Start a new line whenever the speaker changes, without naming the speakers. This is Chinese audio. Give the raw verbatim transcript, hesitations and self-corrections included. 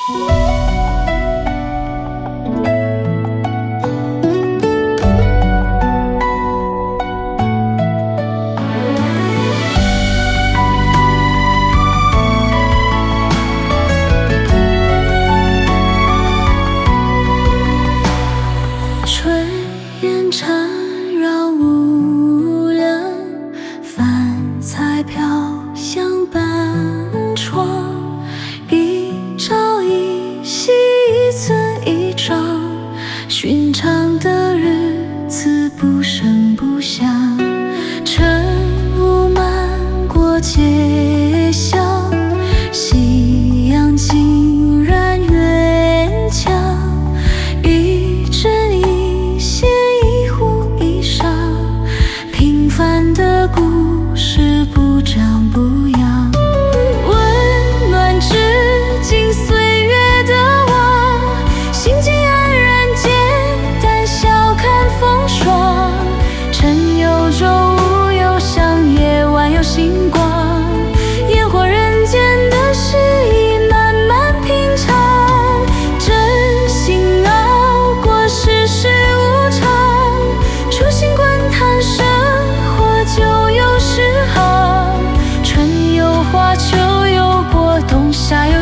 炊烟缠绕无人，饭菜飘香半窗。一朝一夕，一寸一张，寻常的日子不声不响。晨雾漫过街巷，夕阳浸染院墙。一针一线，一呼一赏，平凡的故事不张不扬，温暖至今岁月的网。心境安然，简单笑看风霜。晨有舟，午有香，夜晚有星光。烟火人间的诗意，慢慢品尝。真心熬过世事无常，初心滚烫，生活就有诗行。春有花，秋有果，冬夏有